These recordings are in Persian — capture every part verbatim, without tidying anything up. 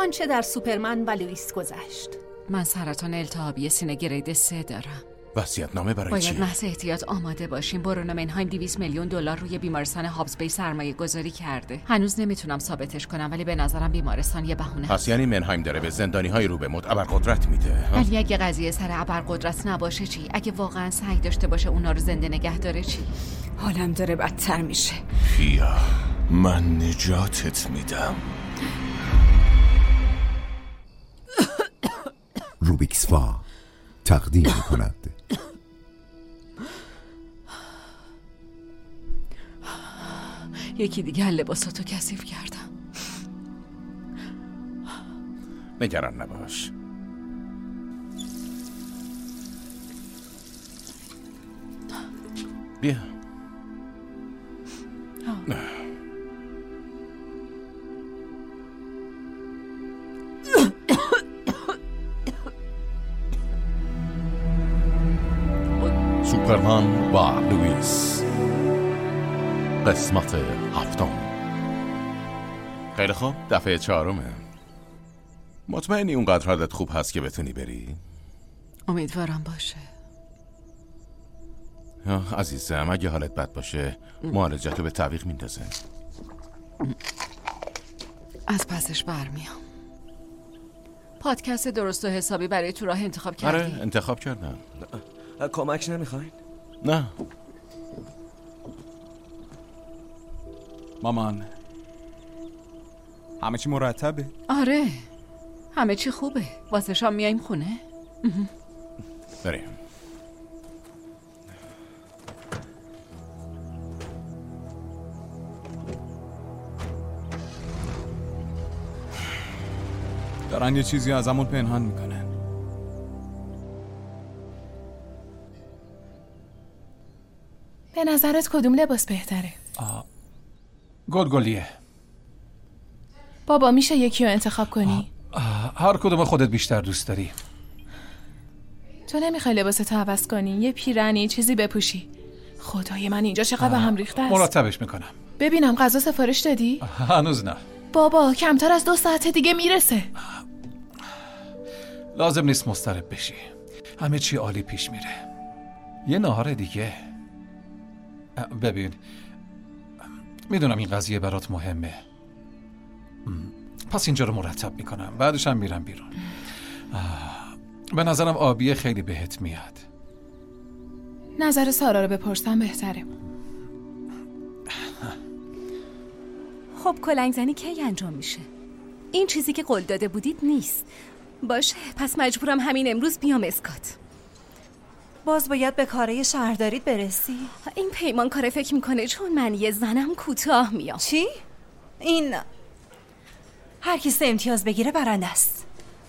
آنچه در سوپرمن و لوئیس گذشت. من سرطان التهابی سینه گرید سه دارم. وصیت‌نامه برای چی؟ باید محض احتیاط آماده باشیم. برونو منهایم دویست میلیون دلار روی بیمارستان هابز بی سرمایه گذاری کرده. هنوز نمیتونم ثابتش کنم ولی به نظرم بیمارستان یه بهونه. پس یعنی منهایم داره به زندانی‌های رو به موت ابرقدرت میده. ولی اگه قضیه سر ابرقدرت نباشه چی؟ اگه واقعا سعی داشته باشه اونا رو زنده نگه داره چی؟ حالم داره بدتر میشه. فیا، من نجاتت میدم. روبیکس فا تقدیم می‌کند یکی دیگه لباساتو کثیف کردم. نگران نباش. بیا. سوپرمن و لوئیس، قسمت هفتم. خیلی خوب، دفعه چهارمه. مطمئنی اونقدر حالت خوب هست که بتونی بری؟ امیدوارم باشه. عزیزم اگه حالت بد باشه معالجتو به تعویق میندازه. از پسش برمیام. پادکست درست و حسابی برای تو راه انتخاب کردی؟ آره انتخاب کردم. کمک نمیخواین؟ نه. مامان همه چی مرتبه؟ آره همه چی خوبه. واسه شام میایم خونه؟ بریم. دارن یه چیزی ازمون پنهان میکنن. به نظرت کدوم لباس بهتره؟ آه. گلگلیه. بابا میشه یکی رو انتخاب کنی؟ آه. آه. هر کدوم خودت بیشتر دوست داری. تو نمیخوای لباستو عوض کنی؟ یه پیرنی چیزی بپوشی. خدای من اینجا چقدر به هم ریخته است. مرتبش میکنم. ببینم غذا سفارش دادی؟ هنوز نه. بابا کمتر از دو ساعت دیگه میرسه. لازم نیست مضطرب بشی. همه چی عالی پیش میره. یه ناهار دیگه. ببین میدونم این قضیه برات مهمه. پس اینجا رو مرتب میکنم. بعدش هم میرم بیرون. به نظرم آبیه خیلی بهت میاد. نظر سارا رو بپرسم بهتره. خب کلنگزنی کی انجام میشه؟ این چیزی که قول داده بودید نیست. باشه پس مجبورم همین امروز بیام اسکات. باز باید به کارهای شهرداریت برسی؟ این پیمان کاره فکر میکنه چون من یه زنم کوتاه میام. چی؟ این هر کی سه امتیاز بگیره برنده است.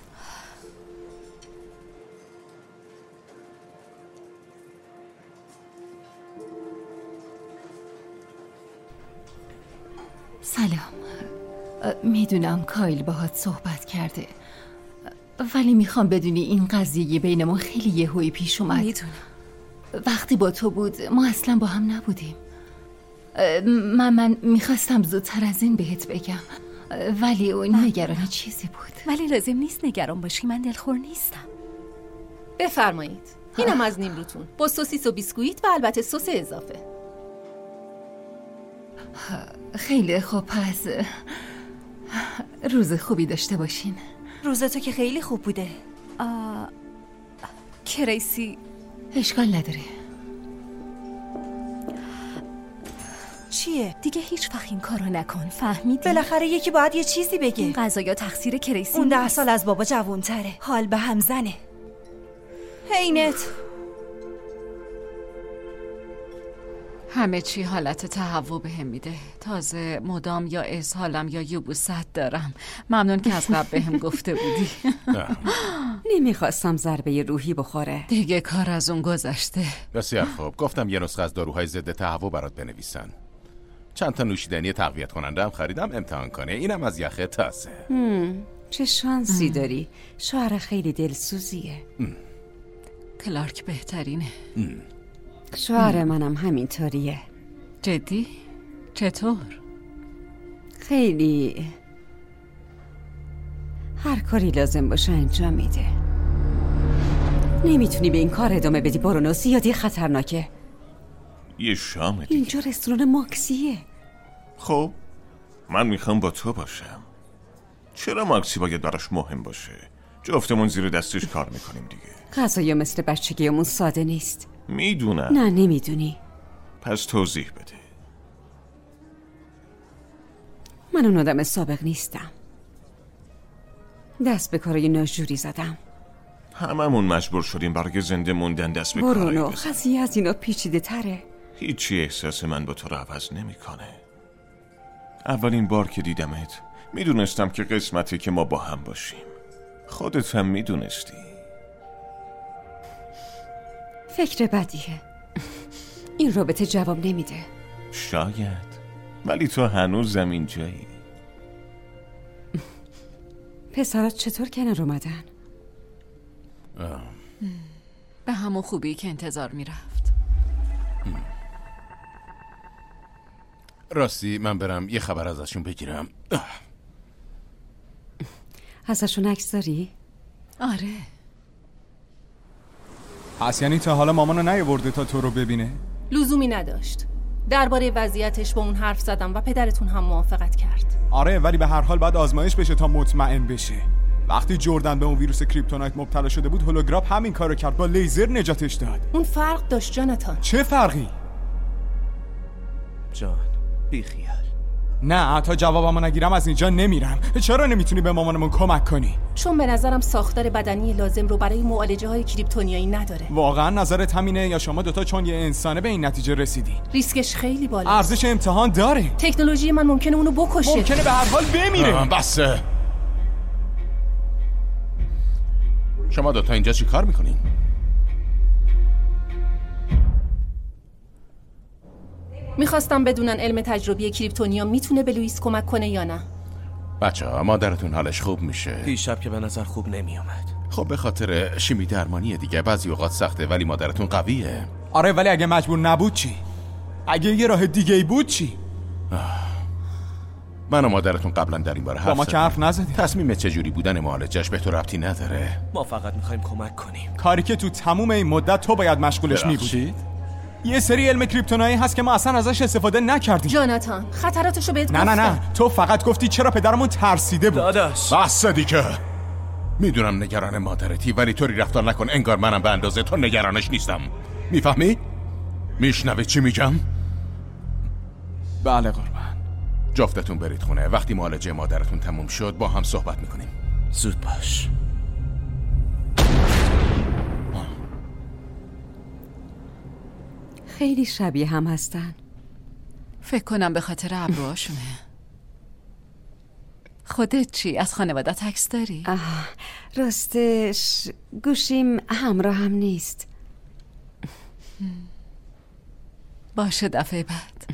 سلام. میدونم کایل باهات صحبت کرده ولی میخوام بدونی این قضیه بین ما خیلی یهویی پیش اومد. میدونم. وقتی با تو بود ما اصلا با هم نبودیم. من من میخواستم زودتر از این بهت بگم ولی اون نگران چیزی بود. ولی لازم نیست نگران باشی، من دلخور نیستم. بفرمایید. اینم از نیمروتون با سوسیس و بیسکویت و البته سس اضافه. خیلی خوب، پس روز خوبی داشته باشین. روز تو که خیلی خوب بوده. آه... کریسی اشکال نداره. چیه؟ دیگه هیچ وقت این کارو نکن، فهمیدی؟ بالاخره یکی باید یه چیزی بگه. این قضایا تقصیر کریسی. اون ده سال از بابا جوان‌تره، حال به هم زنه. حینت همه چی حالت تهوع بهم میده. تازه مدام یا اسهالم یا یبوست دارم. ممنون که از قبل بهم گفته بودی. نمیخواستم ضربه روحی بخوره. دیگه کار از اون گذشته. بسیار خوب، گفتم یه نسخه از داروهای ضد تهوع برات بنویسن. چند تا نوشیدنی تقویت کننده هم خریدم امتحان کنه. اینم از یخه تاسه. چه شانسی داری. شوهر خیلی دلسوزیه. کلارک بهترینه. ام. شوهر منم همینطوریه. جدی؟ چطور؟ خیلی هر کاری لازم باشه انجام میده. نمیتونی به این کار ادامه بدی برونو، زیادی خطرناکه. یه شام دیگه. اینجا رستوران ماکسیه. خب من میخوام با تو باشم. چرا ماکسی باید براش مهم باشه؟ جفتمون زیر دستش کار میکنیم دیگه. غذایا مثل بچگیمون ساده نیست. میدونم. نه نمیدونی. پس توضیح بده. من اون آدم سابق نیستم. دست به کارای ناجوری زدم. هممون مجبور شدیم برای زنده موندن دست به کارای برونو، بزنیم. قضیه از اینا پیچیده تره. هیچی احساس من با تو رو عوض نمیکنه. اولین بار که دیدمت میدونستم که قسمتی که ما با هم باشیم. خودت هم میدونستی. فکر بدیه. این رابطه جواب نمیده. شاید، ولی تو هنوز زمین جایی. پسرات چطور کنار اومدن؟ به همون خوبی که انتظار میرفت. راستی من برم یه خبر ازشون بگیرم. ازشون عکس داری؟ آره. پس یعنی تا حالا مامانو نیاورده تا تو رو ببینه؟ لزومی نداشت. درباره وضعیتش با اون حرف زدم و پدرتون هم موافقت کرد. آره، ولی به هر حال باید آزمایش بشه تا مطمئن بشه. وقتی جردن به اون ویروس کریپتونایت مبتلا شده بود، هولوگراف همین کارو کرد، با لیزر نجاتش داد. اون فرق داشت جاناتان. چه فرقی؟ جان بی خیال. نه، تا جوابمو نگیرم از اینجا نمیرم. چرا نمیتونی به مامانمون کمک کنی؟ چون به نظرم ساختار بدنی لازم رو برای معالجه های کریپتونیایی نداره. واقعا نظرت همینه یا شما دوتا چون یه انسانه به این نتیجه رسیدی؟ ریسکش خیلی بالاست. ارزش امتحان داره. تکنولوژی من ممکنه اونو بکشه. ممکنه به هر حال بمیره. بسه. شما دوتا اینجا چی کار میکنین؟ میخواستم بدونن علم تجربی کریپتونیا میتونه به لوئیس کمک کنه یا نه. بچه ها مادرتون حالش خوب میشه؟ دیشب که به نظر خوب نمیومد. خب به خاطر شیمی درمانیه دیگه. بعضی اوقات سخته ولی مادرتون قویه. آره، ولی اگه مجبور نبود چی؟ اگه یه راه دیگه ای بود چی؟ من و مادرتون قبلا در این باره حرف با ما که حرف نزدی. تصمیم چجوری بودن معالجش به تو ربطی نداره. ما فقط میخوایم کمک کنیم. کاری که تو تموم این مدت تو باید مشغولش میبودی. یه سری علم کریپتونایی هست که ما اصلا ازش استفاده نکردیم. جاناتان، خطراتشو بهت نه نه نه، تو فقط گفتی چرا پدرمون ترسیده بود. داداش بس دیگه. میدونم نگران مادرتی، ولی طوری رفتار نکن انگار منم به اندازه تو نگرانش نیستم. میفهمی؟ میشنوی چی میگم؟ بله قربان. جفتتون برید خونه. وقتی معالجه مادرتون تموم شد با هم صحبت میکنیم. زود باش. خیلی شبیه هم هستن. فکر کنم به خاطر ابروهاشونه. خودت چی؟ از خانوادت عکس داری؟ آه، راستش گوشیم همراه هم نیست. باشه دفعه بعد.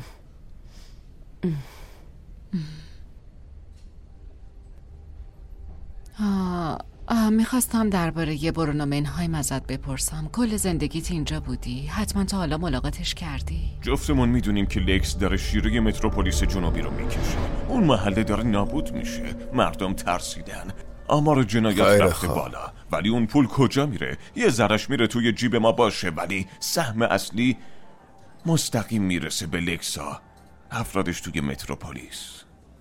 آه آه میخواستم درباره یه برونو منهایم ازت بپرسم. کل زندگیت اینجا بودی؟ حتما تا حالا ملاقاتش کردی؟ جفتمون میدونیم که لکس داره شیره متروپولیس جنوبی رو میکشه. اون محله داره نابود میشه. مردم ترسیدن. آمار جنایت رفته بالا. ولی اون پول کجا میره؟ یه ذرش میره توی جیب ما باشه، ولی سهم اصلی مستقیم میرسه به لکسا، افرادش توی متروپولیس.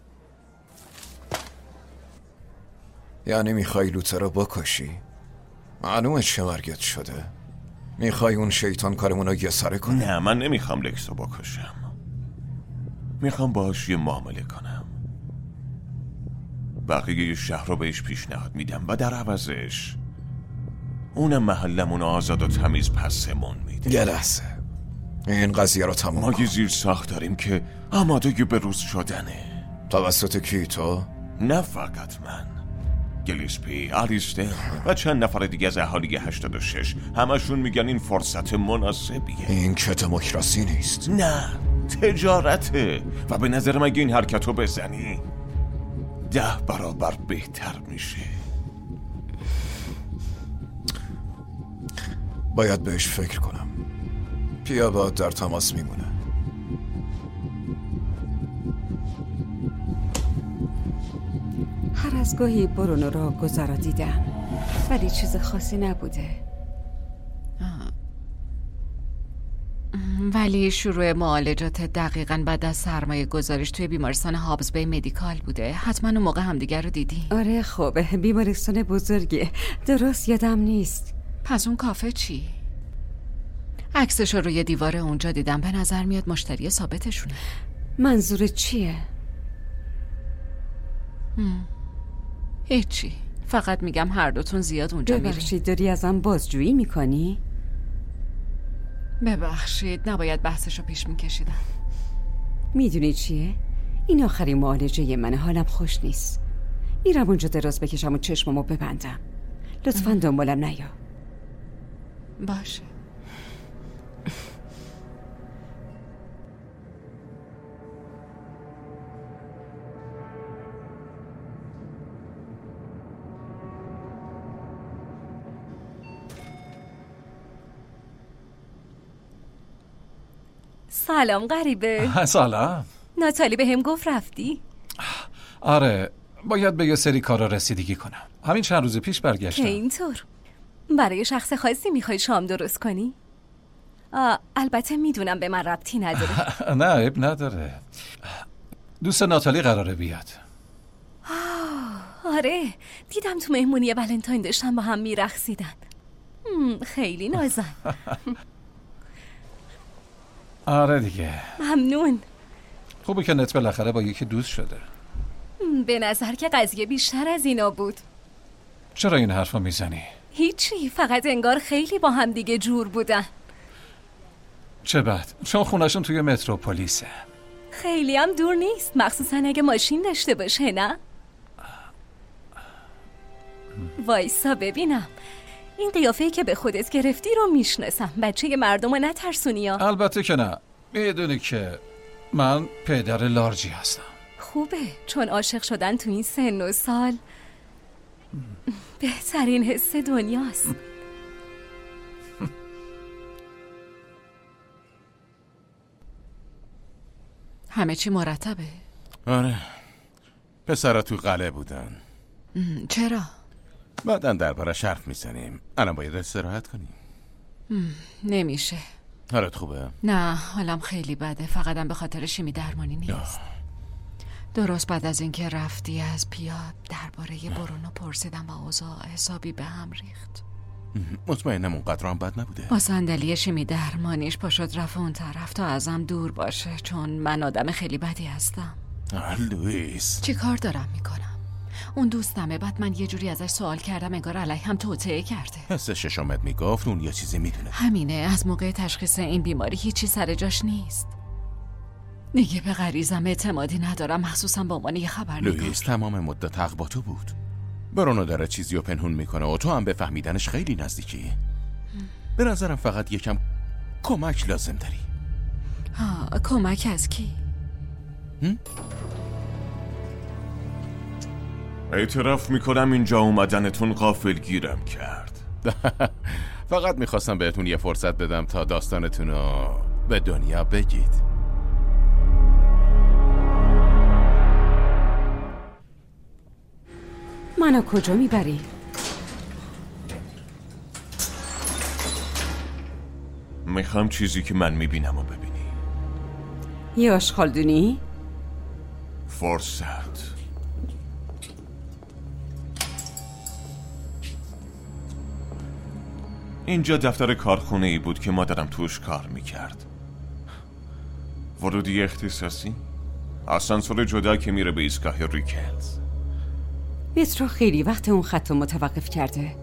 یعنی میخوای لوتر رو بکشی؟ معلومه چه مرگت شده. میخوای اون شیطان کارمون رو یه سره کنه؟ نه، من نمیخوام لکس رو بکشم. میخوام باهاش یه معامله کنم. بقیه شهر رو بهش پیشنهاد میدم و در عوضش اونم محلمون آزاد و تمیز پسمون میده. یه لحظه، این قضیه رو تموم ما کن. یه زیر ساخت داریم که آماده به روز شدنه. توسط کی؟ تو؟ نه فقط من، گلیسپی، آلیستر و چند نفر دیگه از اهالی هشتاد و شش. همشون میگن این فرصت مناسبیه. این که دموکراسی نیست. نه، تجارته. و به نظر من این حرکت رو بزنی ده برابر بهتر میشه. باید بهش فکر کنم. پیا با در تماس میمونه. هر از گاهی برونو را گذارا دیدم، ولی چیز خاصی نبوده. ولی شروع معالجات دقیقاً بعد از سرمایه گذاریش توی بیمارستان هابز بی مدیکال بوده. حتما اون موقع همدیگر رو دیدی. آره خب، بیمارستان بزرگه، درست یادم نیست. پس اون کافه چی؟ عکسش رو روی دیوار اونجا دیدم، به نظر میاد مشتری ثابتشونه. منظور چیه؟ هم. هیچی، فقط میگم هر دوتون زیاد اونجا میرین. ببخشید، داری ازم بازجویی میکنی؟ ببخشید، نباید بحثشو پیش میکشیدم. میدونی چیه؟ این آخرین معالجه من، حالم خوش نیست. میرم اونجا دراز بکشم و چشممو ببندم. لطفاً دنبالم نیا. باشه. سلام غریبه. سلام. ناتالی به هم گفت رفتی؟ آره، باید به یه سری کارا رسیدگی کنم. همین چند روز پیش برگشتم. که اینطور؟ برای شخص خاصی میخوای شام درست کنی؟ آه، البته میدونم به من ربطی نداره. نه، عیب نداره. دوست ناتالی قراره بیاد. آه، آره، دیدم تو مهمونی ولنتاین داشتن با هم میرقصیدن. خیلی نازن. آره دیگه. ممنون. خوبه که نت بالاخره با یکی دوست شده. به نظر که قضیه بیشتر از اینا بود. چرا این حرفا میزنی؟ هیچی، فقط انگار خیلی با هم دیگه جور بودن. چه بد، چون خونشون توی متروپولیسه. خیلی هم دور نیست، مخصوصا اگه ماشین داشته باشه. نه؟ وایسا ببینم. این قیافه‌ای که به خودت گرفتی رو میشناسم. بچه مردم رو نترسونی ها. البته که نه. میدونی که من پدر لارجی هستم. خوبه، چون عاشق شدن تو این سن و سال بهترین حس دنیاست. همه چی مرتبه؟ آره، پسرا تو قلعه بودن. چرا؟ بعدن دربارش حرف میزنیم. الان باید استراحت کنیم. نمیشه. حالت خوبه؟ نه، حالم خیلی بده، فقطم به خاطر شیمی درمانی نیست. آه. درست بعد از اینکه رفتی از پیاد درباره برونو پرسیدم و اوضاع حسابی به هم ریخت. مطمئنم اونقدر هم بد نبوده. با صندلی شیمی درمانیش پا شد رفت اون طرف تا ازم دور باشه، چون من آدم خیلی بدی هستم. لوئیس، چی کار دارم میکنم؟ اون دوستمه، بعد من یه جوری ازش سوال کردم انگار علیه هم توطئه کرده. حس ششمت میگفت اون یه چیزی میدونه. همینه، از موقع تشخیص این بیماری هیچی سر جاش نیست. دیگه به غریزم اعتمادی ندارم، مخصوصا با عنوان یه خبرنگار. لوئیس تمام مدت حق با تو بود. برونو داره چیزی رو پنهون میکنه و تو هم به فهمیدنش خیلی نزدیکی. به نظرم فقط یکم کمک لازم داری. ها، کمک از کی؟ هم؟ اعتراف میکنم اینجا اومدنتون غافلگیرم کرد. فقط میخواستم بهتون یه فرصت بدم تا داستانتون رو به دنیا بگید. منو کجا میبری؟ میخوام چیزی که من میبینم و ببینی. یه آشغالدونی؟ فرصت. اینجا دفتر کارخونه ای بود که مادرم توش کار میکرد. ورودی اختصاصی، آسانسور جدا که میره به ایستگاه ریکلز. مترو خیلی وقت اون خط متوقف کرده.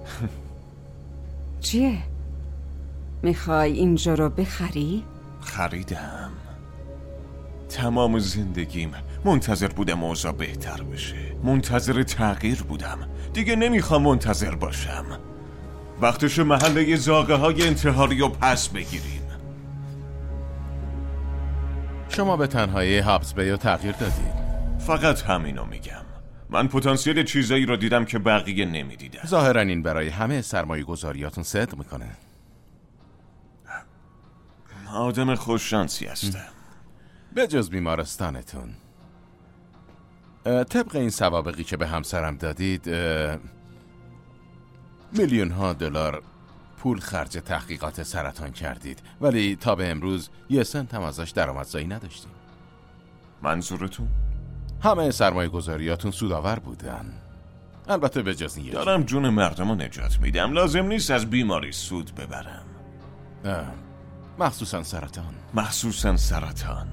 چیه؟ میخوای اینجا رو بخری؟ خریدم. تمام زندگیم منتظر بودم اوضاع بهتر بشه، منتظر تغییر بودم. دیگه نمیخوام منتظر باشم. وقتش محله زاغه های انتحاری رو پس بگیریم. شما به تنهایی هابز بی رو تغییر دادید. فقط همینو میگم. من پتانسیل چیزایی رو دیدم که بقیه نمیدیدن. ظاهرا این برای همه سرمایه گذاریاتون صدق میکنه. آدم خوششانسی هستم. به جز بیمارستانتون. طبق این سوابقی که به همسرم دادید میلیون ها دلار پول خرج تحقیقات سرطان کردید، ولی تا به امروز یه سنت هم ازش درآمدزایی نداشتیم. منظورتون؟ همه سرمایه گذاریاتون سودآور بودن، البته به جز این. دارم جون مردم رو نجات میدم، لازم نیست از بیماری سود ببرم. مخصوصا سرطان. مخصوصا سرطان.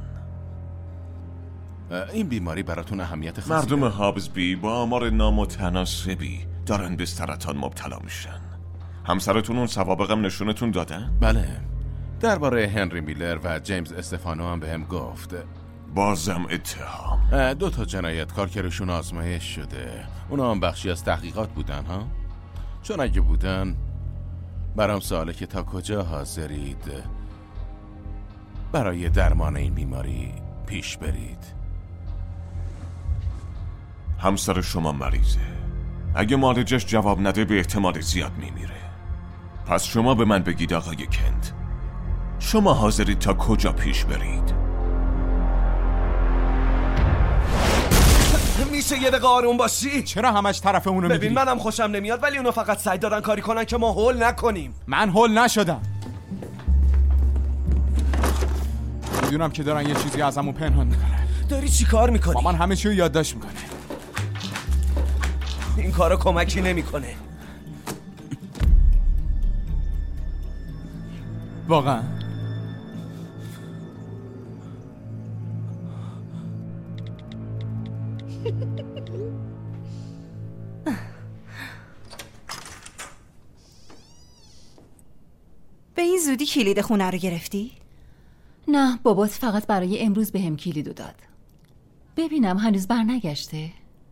این بیماری براتون اهمیت خاصی مردم داره؟ هابزبی با آمار نامتناسبی دارن به سرطان مبتلا میشن. همسرتون اون سوابقم نشونتون دادن؟ بله، درباره هنری میلر و جیمز استفانو هم بهم گفت. بازم اتهام. دو تا جنایتکار که روشون آزمایش شده، اونا هم بخشی از تحقیقات بودن ها؟ چون اگه بودن برام سواله که تا کجا حاضرید برای درمان این بیماری پیش برید. همسر شما مریضه، اگه مالجش جواب نده به احتمال زیاد میمیره. پس شما به من بگید آقای کند، شما حاضرید تا کجا پیش برید؟ میشه یه دقیقه آروم باشی؟ چرا همش طرفمونو میگیری؟ ببین منم خوشم نمیاد، ولی اونا فقط سعی دارن کاری کنن که ما هول نکنیم. من هول نشدم. میدونم که دارن یه چیزی ازمون پنهان میکنن. داری چی کار میکنی؟ مامان همه چیو یادداشت میکنه. این کارا کمکی نمیکنه. واقعا به این زودی کلید خونه رو گرفتی؟ نه، بابات فقط برای امروز به هم کلیدو داد. ببینم هنوز بر نگشته.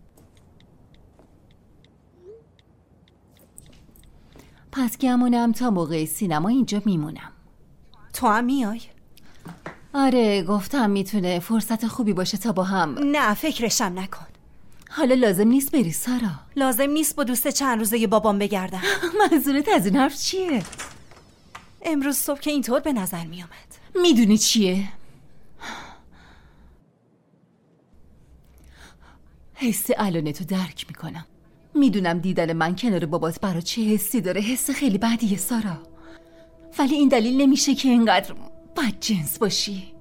پس گمونم تا موقع سینما اینجا میمونم. تو هم میای؟ آره، گفتم میتونه فرصت خوبی باشه تا با هم. نه، فکرشم نکن. حالا لازم نیست بری سارا. لازم نیست با دوست چند روزه بابام بگردم. منظورت از این حرف چیه؟ امروز صبح که اینطور به نظر می آمد. میدونی چیه؟ حس الانتو درک میکنم. میدونم دیدن من کنار بابات برا چه حسی داره، حس خیلی بدیه سارا، ولی این دلیل نمیشه که اینقدر بدجنس باشی.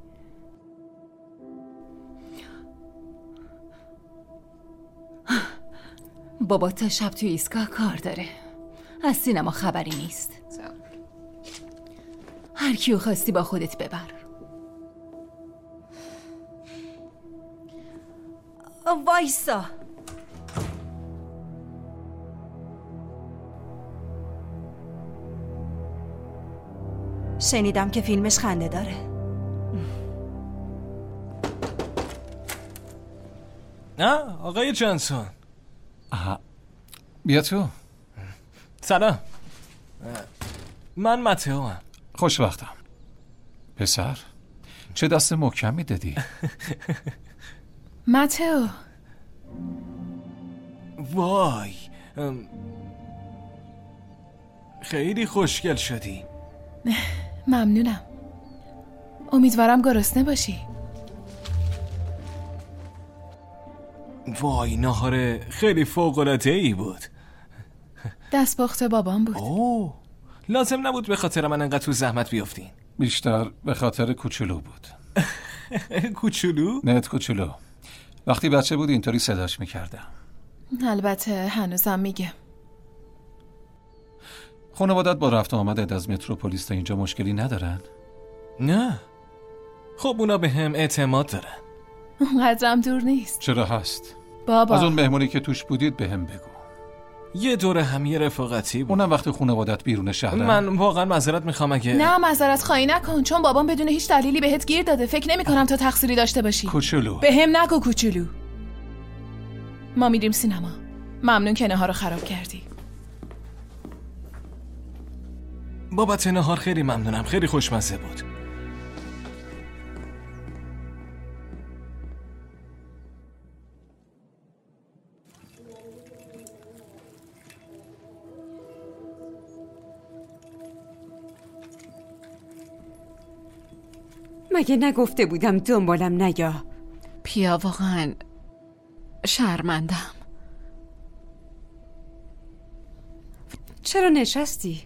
بابات تا شب توی ایستگاه کار داره، از سینما خبری نیست. هر کیو خواستی با خودت ببر. وایسا. شنیدم که فیلمش خنده داره. نه آقای جانسون. آها، بیا تو. سلام، من متئو هم. خوشوقتم. پسر چه دست محکمی دادی؟ متئو. وای، خیلی خوشگل شدی. ممنونم. امیدوارم گرسنه باشی. وای، ناهار خیلی فوق‌العاده‌ای بود. دستپخت بابام بود. اوه، لازم نبود به خاطر من انقدر تو زحمت بیافتین. بیشتر به خاطر کوچولو بود. کوچولو؟ نت کوچولو. وقتی بچه بود اینطوری صداش میکردم. البته هنوزم میگه. خانوادت با رفت و آمدت از متروپولیس تا اینجا مشکلی ندارن؟ نه. خب اونا به هم اعتماد دارن. اونقدرم دور نیست. چرا هست؟ بابا از اون مهمونی که توش بودید به هم بگو. یه دوره هم یه رفاقتی بود. اونم وقتی خانوادت بیرون شهرن. من واقعا معذرت میخوام اگه نه معذرت خواهی نکن، چون بابام بدون هیچ دلیلی بهت گیر داده. فکر نمی کنم تو تقصیری داشته باشی. کوچولو. به هم نگو کوچولو. ما میریم سینما. ممنون که نهار رو خراب کردی. بابت نهار خیلی ممنونم، خیلی خوشمزه بود. مگه نگفته بودم دنبالم نیا؟ پیا واقعا شرمندم. چرا نشستی؟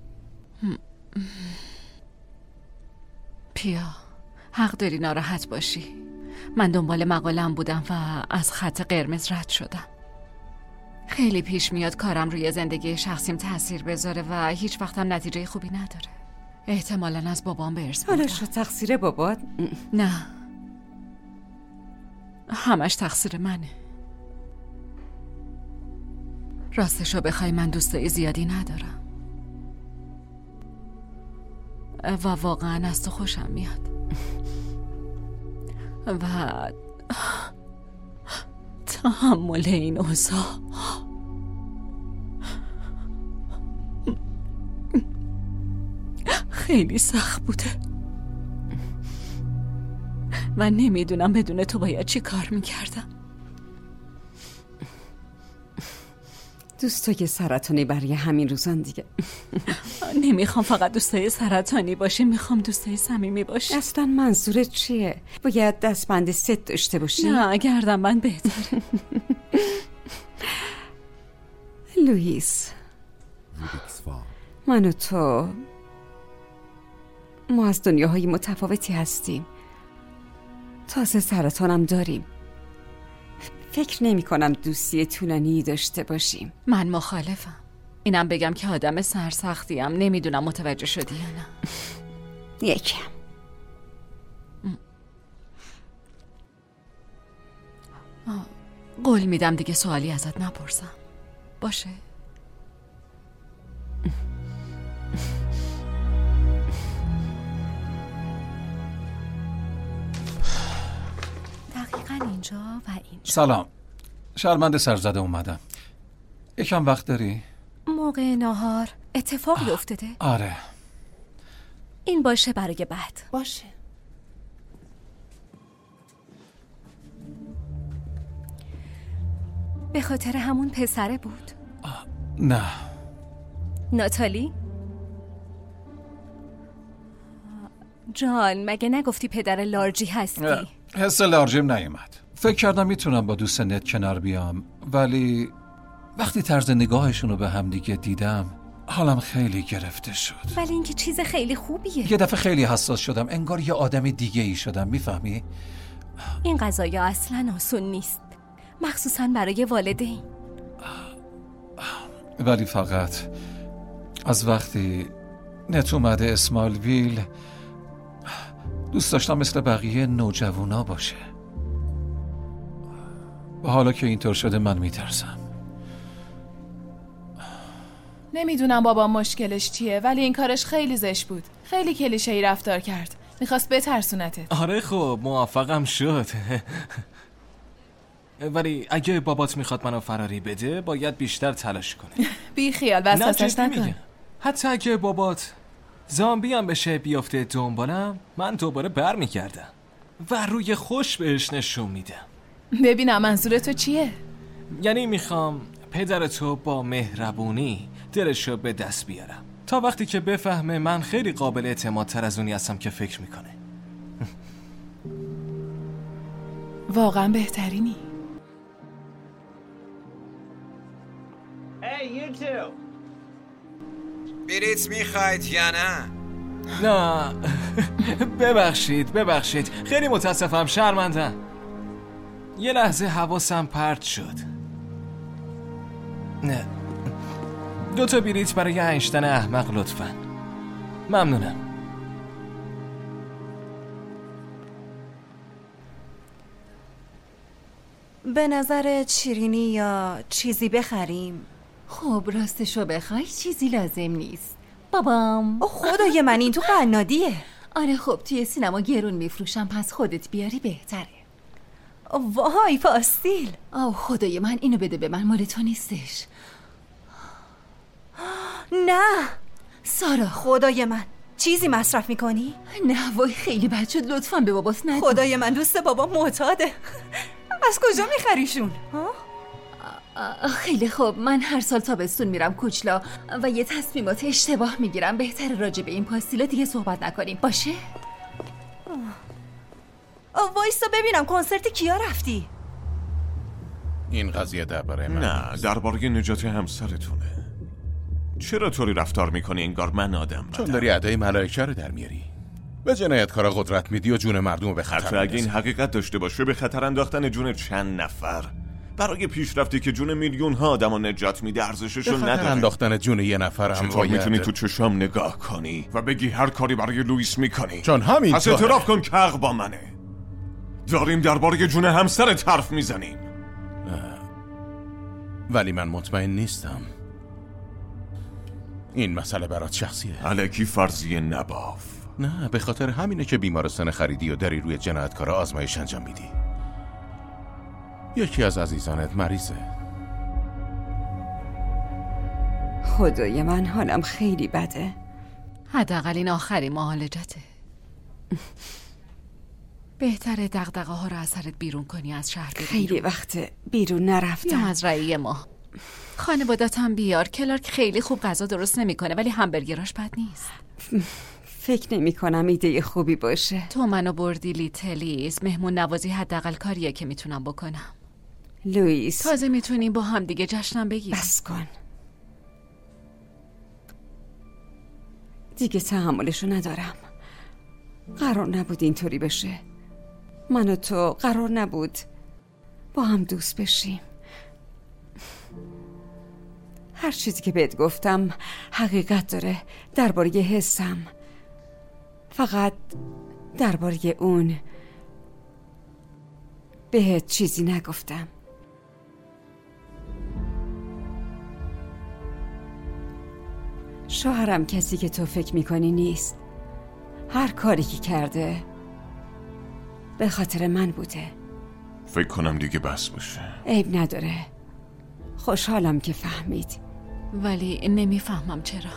پیا، حق داری ناراحت باشی. من دنبال مقالم بودم و از خط قرمز رد شدم. خیلی پیش میاد کارم روی زندگی شخصیم تأثیر بذاره و هیچ وقتم نتیجه خوبی نداره. احتمالاً از بابام به ارث بردم. حالا شد تقصیر بابات؟ نه، همش تقصیر منه. راستشو بخوای من دوستای زیادی ندارم و واقعا از تو خوشم میاد و تحمل این اوضاع خیلی سخت بوده و نمیدونم بدون تو باید چی کار میکردم. دوستای سرطانی برای همین روزان دیگه. نمیخوام فقط دوستای سرطانی باشه، میخوام دوستای صمیمی باشه. اصلا منظورت چیه؟ باید دستبند ست داشته باشی؟ نه، گردنبند بهتره. لوئیس، من و تو ما از دنیاهای متفاوتی هستیم. تازه سرطانم داریم. فکر نمی کنم دوستی طولانی داشته باشیم. من مخالفم. اینم بگم که آدم سرسختیم. نمیدونم متوجه شدی یا نه. یکم. قول میدم دیگه سوالی ازت نپرسم. باشه؟ دقیقاً اینجا و اینجا. سلام، شرمنده سرزده اومدم. یکم وقت داری؟ موقع نهار اتفاقی افتاده؟ آره. این باشه برای بعد. باشه. به خاطر همون پسره بود؟ نه. ناتالی؟ جان، مگه نگفتی پدر لارجی هستی؟ حس لارجیم نیومد. فکر کردم میتونم با دوست نت کنار بیام، ولی وقتی طرز نگاهشون رو به هم دیگه دیدم حالم خیلی گرفته شد. ولی اینکه چیز خیلی خوبیه. یه دفعه خیلی حساس شدم، انگار یه آدم دیگه ای شدم. میفهمی؟ این قضایا اصلا آسون نیست، مخصوصا برای والدین. ولی فقط از وقتی نت اومده اسمالویل دوست داشتم مثل بقیه نوجوانا باشه. و حالا که اینطور شده من میترسم. نمیدونم بابا مشکلش چیه، ولی این کارش خیلی زشت بود. خیلی کلیشه‌ای رفتار کرد. میخواست بترسونتت. آره خب موفقم شد. ولی اگه بابات میخواد منو فراری بده باید بیشتر تلاش کنه. بی خیال وسوسش نکن. حتی اگه بابات زامبی هم بشه بیافته دنبالم، من دوباره بر میگردم و روی خوش بهش نشون میدم. ببینم منظور تو چیه؟ یعنی میخوام پدر تو با مهربونی دلشو به دست بیارم تا وقتی که بفهمه من خیلی قابل اعتماد تر از اونی هستم که فکر میکنه. واقعا بهترینی. Hey, you two. بلیت میخواید یا نه؟ نه ببخشید ببخشید خیلی متاسفم، شرمندم. یه لحظه حواسم پرت شد. نه، دو تا بلیت برای اینشتن احمق لطفاً. ممنونم. به نظر شیرینی یا چیزی بخریم؟ خب راستشو بخوای چیزی لازم نیست بابام. خدای من این تو قنادیه. آره خب توی سینما گرون میفروشم، پس خودت بیاری بهتره. وای پاستیل. آه خدای من اینو بده به من، مال تو نیستش. نه سارا، خدای من چیزی مصرف میکنی؟ نه وای خیلی بد شد، لطفاً به باباس نگو. خدای من دوست بابا معتاده. از کجا میخریشون؟ خیلی خوب، من هر سال تابستون میرم کوچلا و یه تصمیمات اشتباه میگیرم. بهتره راجع به این پاستیلا دیگه صحبت نکنیم، باشه؟ وایسا ببینم کنسرت کیا رفتی؟ این قضیه درباره من نه، درباره نجات همسرتونه. چرا طوری رفتار میکنی انگار من آدم بدم؟ چون داری ادای ملائکه رو در میاری. به جنایتکارا قدرت میدی و جون مردم رو به خطر حتی اگه این حقیقت داشته باشه، به خطر انداختن جون چند نفر برای پیشرفتی که جون میلیون ها آدم رو نجات میده ارزششو نداره. به خطر انداختن جون یه نفر هم چطور میتونی تو چشام نگاه کنی و بگی هر کاری برای لوئیس میکنی؟ چون همین پس اعتراف کن که حق با منه. داریم درباره جون همسرت حرف میزنیم. ولی من مطمئن نیستم. این مسئله برات شخصیه. الکی فرضیه نباف. نه، به خاطر همینه که بیمارستان خریدی و داری روی جنایتکارا آزمایش انجام میدی. یکی از عزیزانت مریضه. خدای من حالم خیلی بده. حداقل این آخری معالجته. بهتره دغدغه ها رو از سرت بیرون کنی، از شهر بیرون. خیلی وقت بیرون نرفتم. یا از رأی ما. خانوادتم بیار. کلارک خیلی خوب غذا درست نمیکنه ولی همبرگراش بد نیست. فکر نمی کنم ایده خوبی باشه. تو منو بردی لیتلیز. مهمون نوازی حداقل کاریه که میتونم بکنم. لوئیس، تازه میتونیم با هم دیگه جشنم بگیریم. بس کن. دیگه تحملشو ندارم. قرار نبود اینطوری بشه. من و تو قرار نبود با هم دوست بشیم. هر چیزی که بهت گفتم حقیقت داره درباره حسم. فقط درباره اون بهت چیزی نگفتم. شوهرم کسی که تو فکر میکنی نیست. هر کاری که کرده به خاطر من بوده. فکر کنم دیگه بس باشه. عیب نداره. خوشحالم که فهمید. ولی نمیفهمم چرا.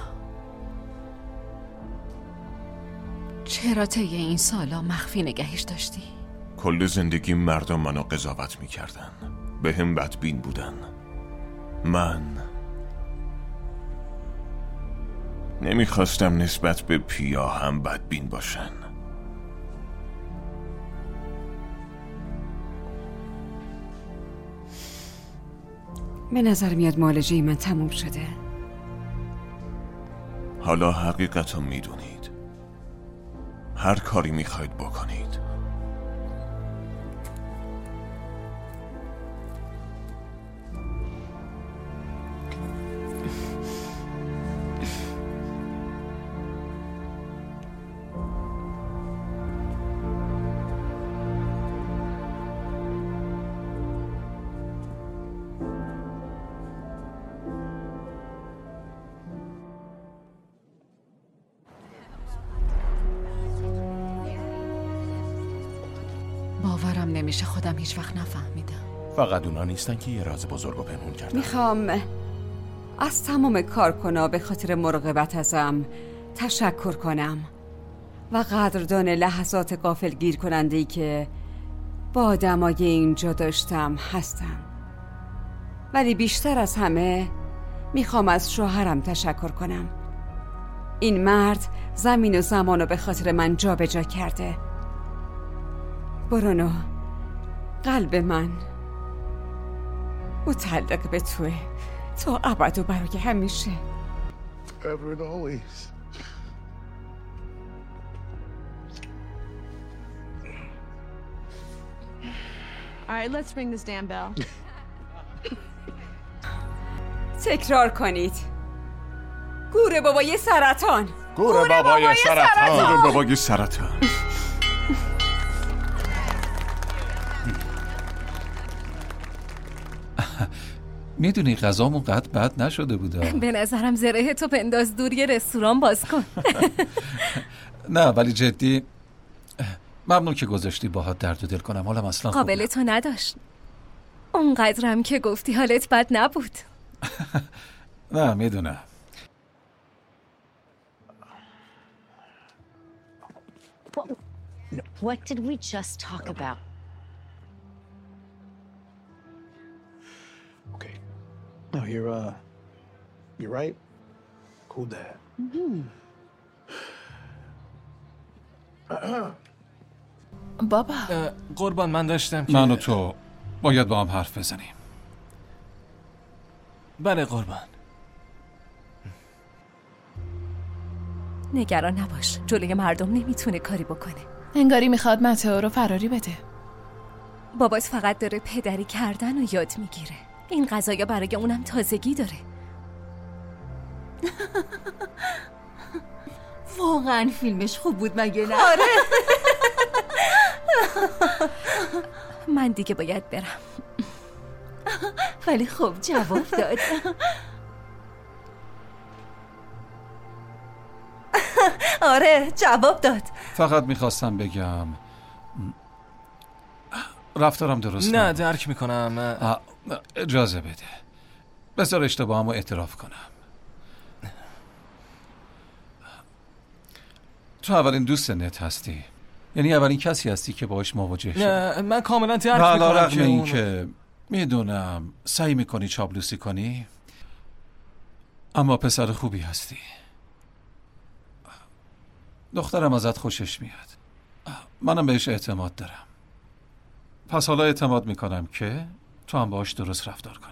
چرا طی این سالا مخفی نگهش داشتی؟ کل زندگی مردم منو قضاوت میکردن، به هم بدبین بودن. من نمیخواستم نسبت به پیا هم بدبین باشن. به نظر میاد معالجه من تموم شده. حالا حقیقتو میدونید. هر کاری میخواید بکنید. باورم نمیشه خودم هیچ وقت نفهمیدم. فقط اونا نیستن که یه راز بزرگ رو پنهون کردن. میخوام از تمام کارکنها به خاطر مراقبت ازم تشکر کنم و قدردان لحظات غافلگیر کننده‌ای که با آدمای اینجا داشتم هستم. ولی بیشتر از همه میخوام از شوهرم تشکر کنم. این مرد زمین و زمان رو به خاطر من جا به جا کرده. برونو، قلب من متعلق به توه تا ابد و برای همیشه. Ever and always. All right, let's ring this damn bell. تکرار کنید. گور بابای سرطان. گور بابای سرطان. گور بابای سرطان. میدونی غذامون قد بد نشده بوده. به نظرم زره تو بنداز دور، یه رستوران باز کن. نه ولی جدی ممنون که گذاشتی باهات درد و دل کنم. حالم اصلا خوب قابل تو نداشت. اونقدرم که گفتی حالت بد نبود. نه میدونم. What did we just talk about? Okay. No, you're, uh, you're right. Cool dad. Mm-hmm. بابا قربان من داشتم که من و تو باید با هم حرف بزنیم. بله قربان. نگران نباش، جلوی مردم نمیتونه کاری بکنه. انگاری میخواد متئو رو فراری بده. بابات فقط داره پدری کردن رو یاد میگیره. این غذایا برای اونم تازگی داره. واقعا فیلمش خوب بود مگه نه؟ آره. من دیگه باید برم. ولی خب جواب داد. آره جواب داد. فقط میخواستم بگم رفتارم درست نه درک میکنم. اجازه بده بذار اشتباهمو اعتراف کنم. تو اولین دوست نت هستی، یعنی اولین کسی هستی که باهاش مواجه شدی. نه من کاملا درک میکنم. علی رغم که این اون... که میدونم سعی میکنی چاپلوسی کنی، اما پسر خوبی هستی. دخترم ازت خوشش میاد، منم بهش اعتماد دارم. پس حالا اعتماد میکنم که تو هم باهاش درست رفتار کنی.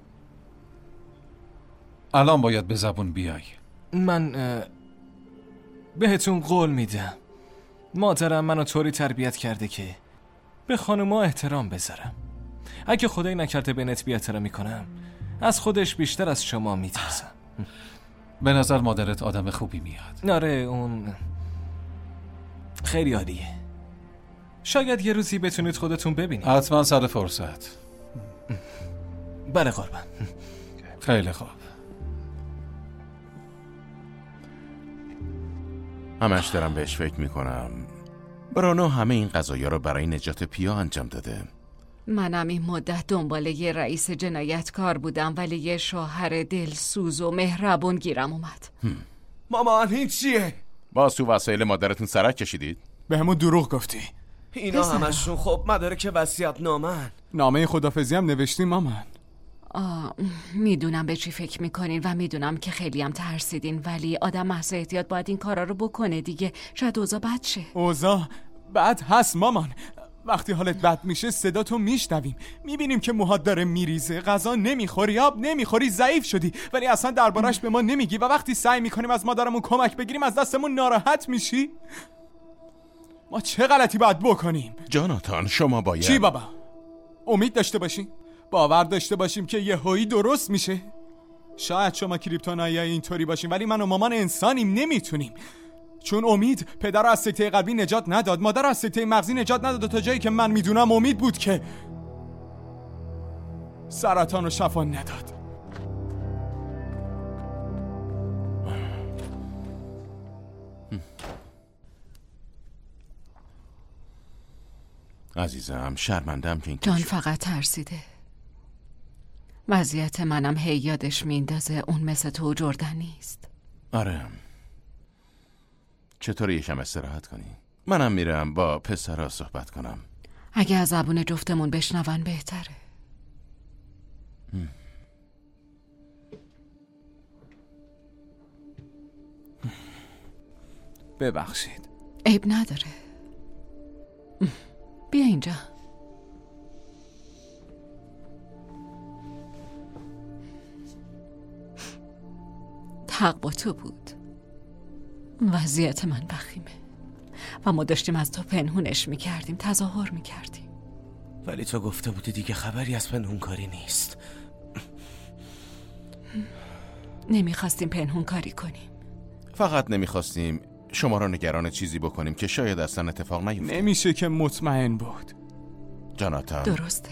الان باید به زبون بیای. من بهتون قول میدم مادرم منو طوری تربیت کرده که به خانوما احترام بذارم. اگه خدایی نکرده به نت بی احترامی کنم، از خودش بیشتر از شما میترسم. به نظر مادرت آدم خوبی میاد. آره اون خیلی عالیه. شاید یه روزی بتونید خودتون ببینید. حتما سر فرصت. بله قربان. خیلی خوب. همش دارم بهش فکر میکنم. برانو همه این قضایا رو برای نجات پیا انجام داده. منم این مدت دنبال یه رئیس جنایتکار بودم، ولی یه شوهر دلسوز و مهربون گیرم اومد. مامان این چیه؟ باز تو وسایل مادرتون سرک کشیدید؟ به همون دروغ گفتی. اینا همشون خب مدارک وصیت نامن. نامه خدافظی هم نوشتیم مامان. آه میدونم به چی فکر میکنین و میدونم که خیلی هم ترسیدین، ولی آدم محض احتیاط باید این کارا رو بکنه دیگه. شاید اوضاع بد شه. اوضاع بد هست مامان. وقتی حالت بد میشه صدا تو میشنویم، میبینیم که موهات داره میریزه، غذا نمیخوری، آب نمیخوری، ضعیف شدی، ولی اصلا دربارش به ما نمیگی. و وقتی سعی میکنیم از مادرمون کمک بگیریم از دستمون ناراحت میشی. ما چه غلطی باید بکنیم؟ جاناتان شما باید چی بابا؟ امید داشته باشیم، باور داشته باشیم که یهویی درست میشه. شاید شما کریپتونایی اینطوری باشیم، ولی من و مامان انسانیم، نمیتونیم. چون امید پدر رو از سکته قلبی نجات نداد، مادر رو از سکته مغزی نجات نداد، تا جایی که من میدونم امید بود که سرطان رو شفا نداد. عزیزم شرمندم که این جان فقط ترسیده. وضعیت منم هی یادش میندازه اون مثل تو جردن نیست. آره چطور یکم استراحت کنی؟ منم میرم با پسرها صحبت کنم. اگه از زبون جفتمون بشنون بهتره. ببخشید. عیب نداره. بیا اینجا. حق با تو بود. وضعیت من وخیمه و ما داشتیم از تو پنهونش میکردیم، تظاهر میکردیم. ولی تو گفته بودی دیگه خبری از پنهون کاری نیست. نمیخواستیم پنهون کاری کنیم، فقط نمیخواستیم شما را نگران چیزی بکنیم که شاید اصلا اتفاق نیفته. نمیشه که مطمئن بود. جاناتان درسته.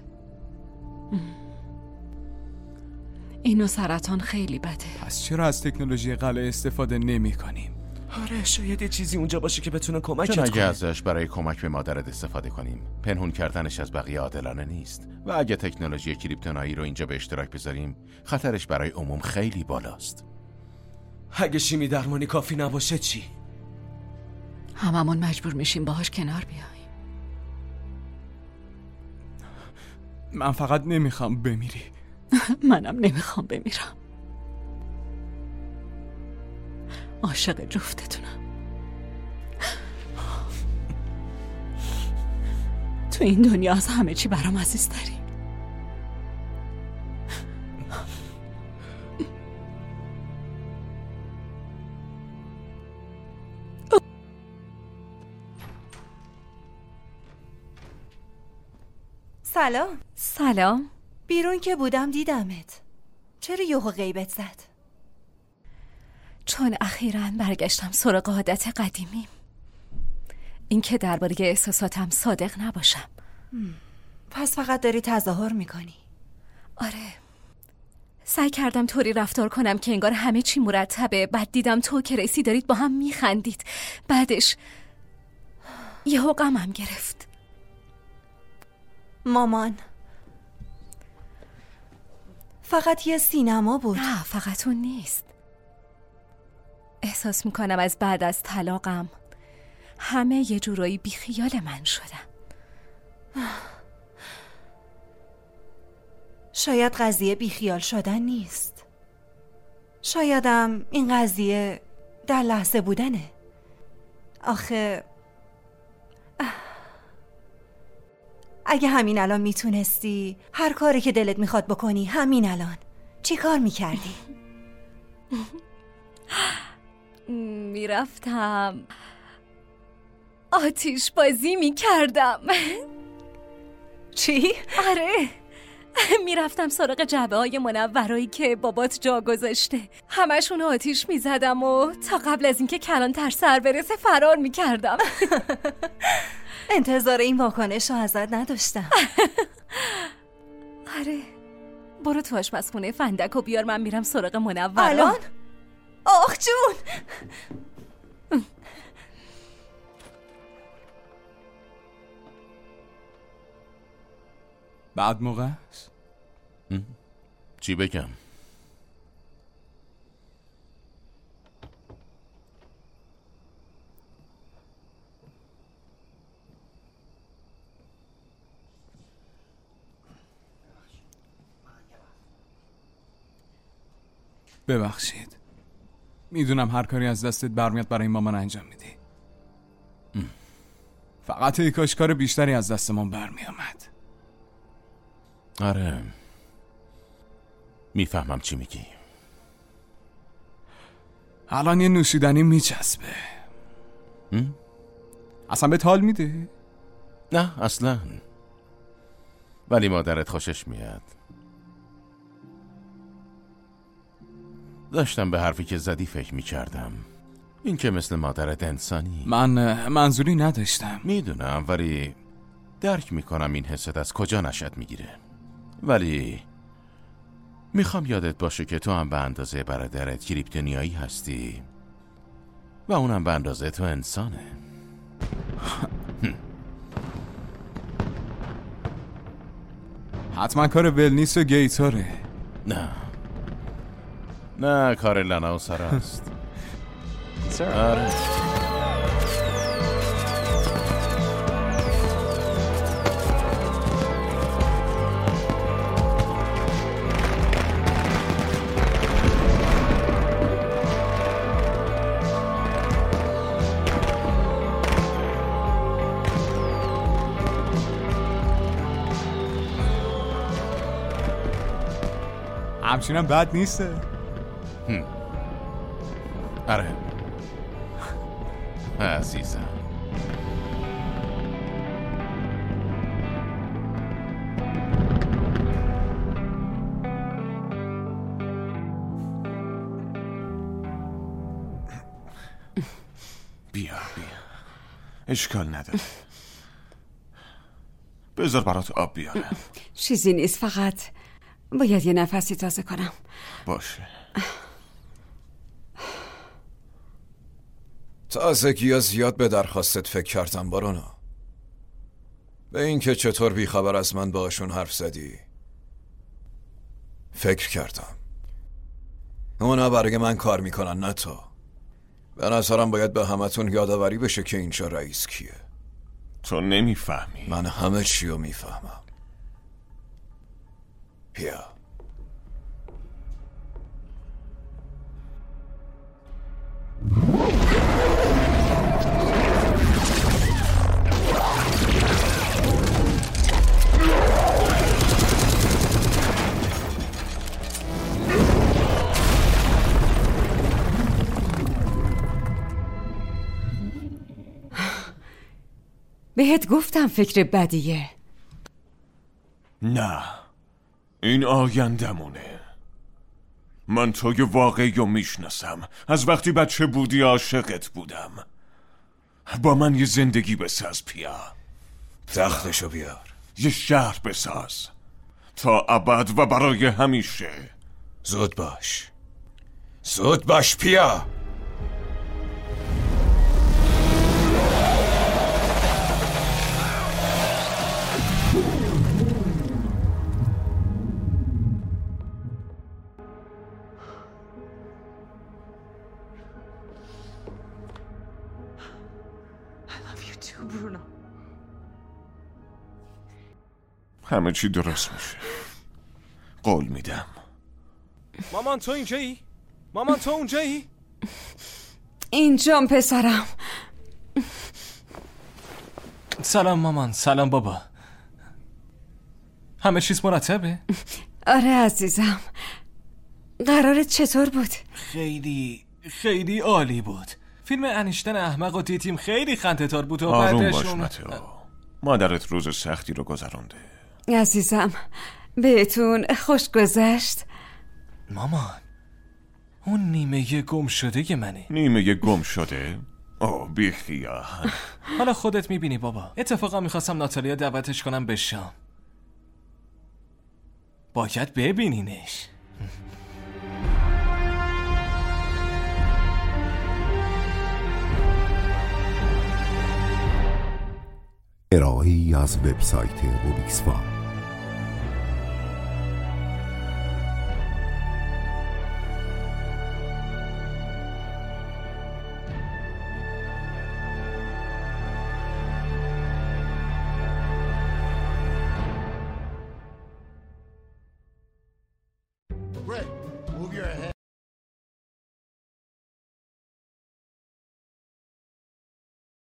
اینو سرطان خیلی بده. پس چرا از تکنولوژی قلعه استفاده نمی کنیم؟ آره شاید یه چیزی اونجا باشه که بتونه کمکت کنه. کنه. اگه ازش برای کمک به مادرت استفاده کنیم، پنهون کردنش از بقیه عادلانه نیست. و اگه تکنولوژی کریپتونایی رو اینجا به اشتراک بذاریم، خطرش برای عموم خیلی بالاست. اگه شیمی درمانی کافی نباشه چی؟ هممون مجبور میشیم باهاش کنار بیاییم. من فقط نمیخوام بمیری. منم نمیخوام بمیرم. عاشق جفتتونم. تو این دنیا از همه چی برام عزیزتری. سلام. سلام. بیرون که بودم دیدمت. چرا یهو غیبت زد؟ چون اخیراً برگشتم سراغ عادت قدیمیم، این که درباره احساساتم صادق نباشم. پس فقط داری تظاهر میکنی؟ آره، سعی کردم طوری رفتار کنم که انگار همه چی مرتبه. بعد دیدم تو که ریسی دارید با هم میخندید. بعدش یهو غمم گرفت. مامان، فقط یه سینما بود. نه، فقط اون نیست. احساس میکنم از بعد از طلاقم همه یه جورایی بیخیال من شدن. شاید قضیه بیخیال شدن نیست. شایدم این قضیه در لحظه بودنه. آخه اگه همین الان میتونستی هر کاری که دلت میخواد بکنی، همین الان چی کار میکردی؟ میرفتم آتیش بازی میکردم. چی؟ آره، میرفتم سراغ جعبه های منورایی که بابات جا گذاشته، همشون آتیش میزدم و تا قبل از اینکه کلانتر سر برسه فرار میکردم. انتظار این واکنش رو ازت نداشتم. آره، برو تو آشپزخونه فندک و بیار، من میرم سراغ منورا. الان؟ آخ جون! بعد موقع است؟ چی بگم؟ ببخشید، میدونم هر کاری از دستت برمیاد برای مامان انجام میدی. فقط ای کاش کار بیشتری از دستمون برمیامد. آره، میفهمم چی میگی. الان یه نوشیدنی میچسبه. اصلا به حال میده؟ نه اصلا، ولی مادرت خوشش میاد. داشتم به حرفی که زدی فکر میکردم، این که مثل مادرت انسانی. من منظوری نداشتم. میدونم، ولی درک میکنم این حست از کجا نشأت میگیره. ولی میخوام یادت باشه که تو هم به اندازه برادرت کریپتونیایی هستی و اونم به اندازه تو انسانه. حتما کار ولنیس و گیتاره. نه نه، کار لنا و سارا است. آره. همچینم بد نیسته. آره عزیزم. بیا بیا، اشکال نداره. بذار برات آب بیارم. چیزی نیست، فقط باید یه نفسی تازه کنم. باشه. تازگی زیاد به درخواستت فکر کردم بارونا، به این که چطور بیخبر از من باشون حرف زدی فکر کردم. اونا برای من کار میکنن نه تو. به نظرم باید به همتون یادآوری بشه که اینجا رئیس کیه. تو نمیفهمی. من همه چی رو میفهمم. بیا. بهت گفتم فکر بدیه. نه، این آیندمونه. من توی واقعی رو میشناسم. از وقتی بچه بودی عاشقت بودم. با من یه زندگی بساز پیا. تختشو بیار. یه شهر بساز تا ابد و برای همیشه. زود باش، زود باش پیا. همه چی درست میشه. قول میدم. مامان تو اینجایی؟ مامان تو اونجایی؟ اینجام پسرم. سلام مامان. سلام بابا. همه چیز مرتبه؟ آره عزیزم. قرارت چطور بود؟ خیلی خیلی عالی بود. فیلم انیشتن احمق و دیدیم، خیلی خنده‌دار بود و آروم بعدش باش اون... متئو. مادرت روز سختی رو گذرونده. عزیزم بهتون خوش گذشت؟ مامان اون نیمه گم شده منه. نیمه گم شده؟ اوه بیخیال. حالا خودت میبینی بابا. اتفاقا میخواستم ناتالیا دعوتش کنم به شام. باید ببینینش. ارائه‌ای از وبسایت روبیکس فا.